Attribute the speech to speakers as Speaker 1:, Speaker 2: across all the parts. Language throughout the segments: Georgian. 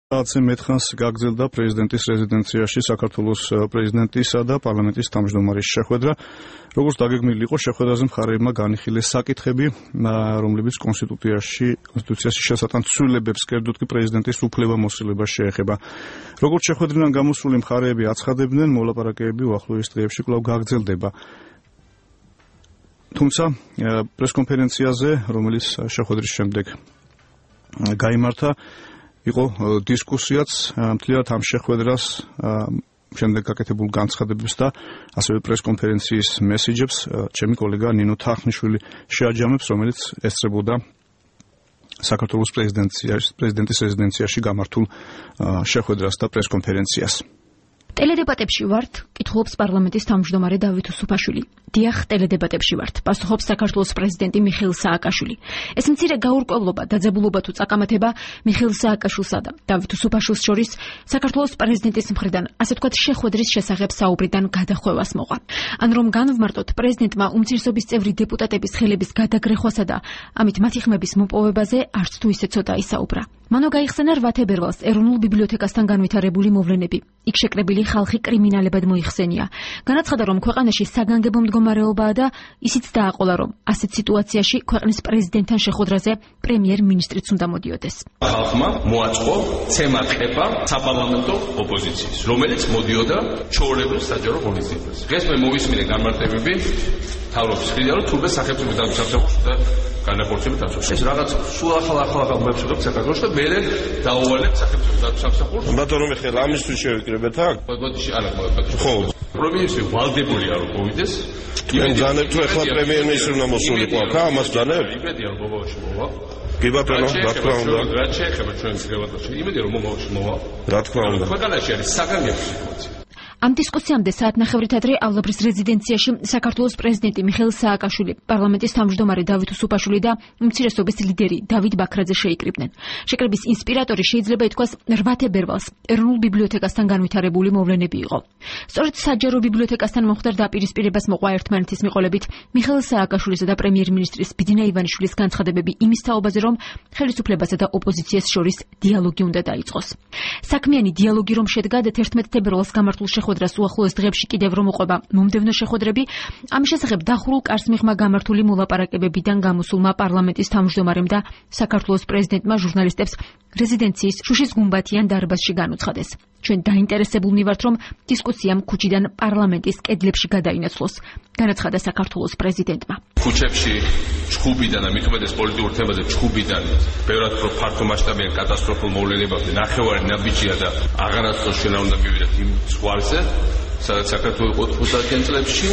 Speaker 1: მეთხანს გაგრძელდა პრეზიდენტის რეზიდენციაში საქართველოს პრეზიდენტისა და პარლამენტის თავმჯდომარის შეხვედრა. როგორც დაგეგმილი იყო, შეხვედრაზე მხარეებმა განიხილეს საკითხები, რომლებიც კონსტიტუციაში შესატან ცვლილებებს კერძოდ კი პრეზიდენტის უფლებამოსილებას შეეხება. როგორც შეხვედრიდან გამოსული მხარეები აცხადებდნენ, მოლაპარაკებები უახლოეს დღეებში კვლავ გაგრძელდება. თუმცა პრესკონფერენციაზე, რომელიც შეხვედრის შემდეგ გაიმართა, იყო დისკუსიაც მთლიანად ამ შეხვედრას შემდეგ გაკეთებულ განცხადებებს და ასევე პრესკონფერენციის მესიჯებს ჩემი კოლეგა ნინო თახნიშვილი შეაჯამებს, რომელიც ესწრებოდა საქართველოს პრეზიდენტის რეზიდენციაში გამართულ შეხვედრას და პრესკონფერენციას.
Speaker 2: ტელედებატებში ვართ, კითხულობს პარლამენტის თავმჯდომარე დავით უსუფაშვილი. დიახ, ტელედებატებში ვართ, პასუხობს საქართველოს პრეზიდენტი მიხეილ სააკაშვილი. ეს მცირე გაურკვევლობა, დაძაბულობა თუ წაკამათება მიხეილ სააკაშვილსა და დავით უსუფაშვილს შორის საქართველოს პრეზიდენტის მხრიდან, ასე ვთქვათ, შეხვედრის შესახებ საუბრიდან გადახვევას მოყვა. ან რომ განვმარტოთ, პრეზიდენტმა უმცირესობის წევრი დეპუტატების ხელების გადაგრეხვასა და ამით მათი ხმების მოპოვებაზე არც თუ ისე ცოტა ისაუბრა. მანო გაიხსენა 8 თებერვალს ეროვნულ ბიბლიოთეკასთან განვითარებული მოვლენები. იქ შეკრებილი ხალხი კრიმინალებად მოიხსენია. განაცხადა, რომ ქვეყანაში საგანგებო მდგომარეობაა და ისიც დააყოლა, რომ ასეთ სიტუაციაში ქვეყნის პრეზიდენტთან შეხვედრაზე პრემიერ-მინისტრიც უნდა მოდიოდეს.
Speaker 3: ხალხმა მოაწყო ცემატყება საპარლამენტო ოპოზიციის, რომელიც მოდიოდა ჩვეულებრივ საჯარო ღონისძიებაზე. დღეს მე მოვისმინე განმარტებები თავრობის მხრიდან, რომ თურმე სახელმწიფო სამსახურში და განახორციელებს დაცვას. ეს რაღაც სულ ახალ მებსულებთ საქართველოს და მე დაუვალებ სახელმწიფო სამსახურს.
Speaker 4: ბატონო მიხეილ, ამისთვის შევიკრიბეთ აქ?
Speaker 3: ბოდიში არა მოვაკეთე. ხო. პრემიერ-მინისტრი ვალდებულია რომ მოვიდეს.
Speaker 4: იმენ ძანებთ რომ ახლა პრემიერ-მინისტრი უნდა მოსულიყო აქ, ამას ძანებთ?
Speaker 3: იმედია რომ მომავალში მოვა.
Speaker 4: კი ბატონო, რა თქმა უნდა.
Speaker 3: რა შეეხება ჩვენს გრევატაში? იმედია რომ მომავალში მოვა.
Speaker 4: რა თქმა უნდა.
Speaker 3: ქვეყანაში არის საგანგებო სიტუაცია.
Speaker 2: ამ დისკუსიამდე საათნახევრით ადრეავლაბრის რეზიდენციაში საქართველოს პრეზიდენტი მიხეილ სააკაშვილი, პარლამენტის თავმჯდომარე დავით უსუფაშვილი და უმცირესობის ლიდერი დავით ბაქრაძე შეიკრიბნენ. შეკრების ინსპირატორი შეიძლება ითქვას 8 თებერვალს ეროვნულ ბიბლიოთეკასთან განვითარებული მოვლენები იყო. სწორედ საჯარო ბიბლიოთეკასთან მომხდარ დაპირისპირებას მოყვა ერთმანეთის მიყოლებით მიხეილ სააკაშვილისა და პრემიერ-მინისტრის ბიძინა ივანიშვილის განცხადებები იმის თაობაზე, რომ ხელისუფლებასა და ოპოზიციას შორის დიალოგი უნდა დაიწყოს. საქმიანი დიალოგი რომ შედგა 11 თებერვალს გამართულ შეხვედრას უახლოეს დღეებში კიდევ რომ მოყვება მომდევნო შეხვედრები, ამის შესახებ დახურულ კარს მიღმა გამართული მოლაპარაკებებიდან გამოსულმა პარლამენტის თავმჯდომარემ და საქართველოს პრეზიდენტმა ჟურნალისტებს რეზიდენციის შუშის გუმბათიან დარბაზში განუცხადეს. ჩვენ დაინტერესებულნი ვართ, რომ დისკუსიამ ქუჩიდან პარლამენტის კედლებში გადაინაცვლოს, განაცხადა საქართველოს პრეზიდენტმა.
Speaker 3: ქუჩებში ჩხუბიდან და მით უმეტეს პოლიტიკურ თემაზე ჩხუბიდან ბევრად უფრო ფართო მასშტაბიან კატასტროფულ მოვლენებამდე ნახევარი ნაბიჯია და აღარასდროს ჩვენ უნდა მივიდეთ იმ ზღვარზე, სადაც საქართველო იყო 90-იან წლებში.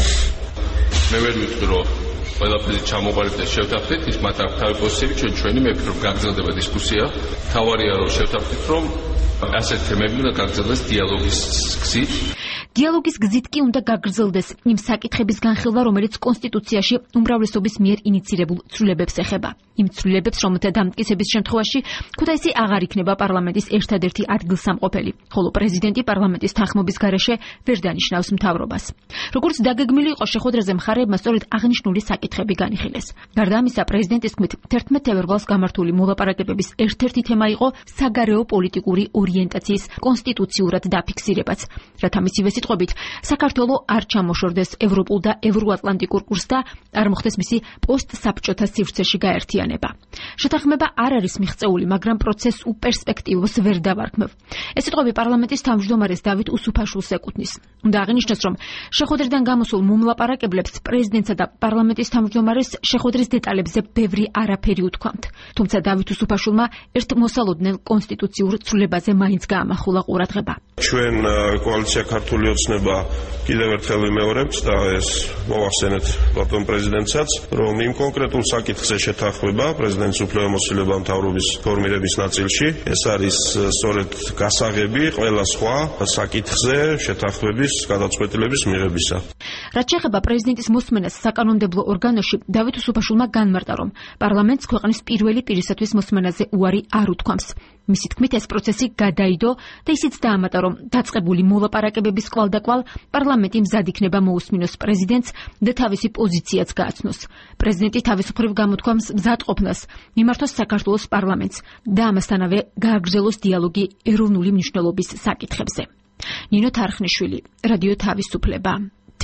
Speaker 3: მე ვერ ვიტყვი, რომ ყველაფერი ჩამოყალიბდა და შევთანხმდით, ის მათ აქვს თავი პოზიციები, ჩვენი მეფე რომ გაგრძელდება დისკუსია. თავარია რომ შევთანხმდით, რომ ასეთ თემები უნდა გაგრძელდეს დიალოგის გზით.
Speaker 2: დიალოგის გზით კი უნდა გაგრძელდეს იმ საკითხების განხილვა, რომელიც კონსტიტუციაში უმრავლესობის მიერ ინიცირებულ ცვლილებებს ეხება. იმ ცვლილებებს, რომელთა დამტკიცების შემთხვევაში ქუთაისი აღარ იქნება პარლამენტის ერთადერთი ადგილსამყოფელი, ხოლო პრეზიდენტი პარლამენტის თანხმობის გარეშე ვერ დანიშნავს მთავრობას. როგორც დაგეგმილი იყო, შეხვედრაზე მხარეებმა სწორედ აღნიშნული საკითხები განიხილეს. გარდა ამისა, პრეზიდენტის თქმით, 11 თებერვალს გამართული მოლაპარაკებების ერთ-ერთი თემა იყო საგარეო პოლიტიკური ორიენტაციის კონსტიტუციურად დაფიქსირებაც, რათა მისივე სიტყვებით, საქართველო არ ჩამოშორდეს ევროპულ და ევროატლანტიკურ კურსს და არ მოხდეს მისი პოსტსაბჭოთა სივრცეში გაერთიანება. შეთანხმება არ არის მიღწეული, მაგრამ პროცესს უპერსპექტივოს ვერ დავარქმევ. ეს სიტყვები პარლამენტის თავმჯდომარეს დავით უსუფაშვილს ეკუთვნის. უნდა აღინიშნოს, რომ შეხვედრიდან გამოსულ მომლაპარაკებლებს პრეზიდენტსა და პარლამენტის თავმჯდომარეს შეხვედრის დეტალებზე ბევრი არაფერი უთქვამთ. თუმცა დავით უსუფაშვილმა ერთ მოსალოდნელ კონსტიტუციურ ცვლილებაზე მაინც გაამახვილა ყურადღება.
Speaker 4: ჩვენ კოალიცია ქართული ოცნება კიდევ ერთხელ ვიმეორებთ და ეს მოვახსენეთ ბატონ პრეზიდენტსაც, რომ იმ კონკრეტულ საკითხზე შეთანხმება პრეზიდენტის უფლებამოსილება მთავრობის ფორმირების ნაწილში, ეს არის სწორედ გასაღები ყველა სხვა საკითხზე შეთანხმების გადაწყვეტილების მიღებისა.
Speaker 2: რაც შეეხება პრეზიდენტის მოსმენას საკანონმდებლო ორგანოში, დავით უსუფაშვილმა განმარტა, რომ პარლამენტს ქვეყნის პირველი პირისათვის მოსმენაზე უარი არ უთქვამს. მისი თქმით, ეს პროცესი გადაიდო და ისიც დაამატა, რომ დაწყებული მოლაპარაკებების კვალდაკვალ პარლამენტი მზად იქნება მოусმინოს პრეზიდენტს და თავისი პოზიციაც გააცნოს. პრეზიდენტი თავისუფლებ გამოთქვამს მზადყოფნას მიმართოს საქართველოს პარლამენტს და ამასთანავე გააგრძელოს დიალოგი ეროვნული მნიშვნელობის საკითხებზე. ნინო თარხნიშვილი, რადიო თავისუფლება.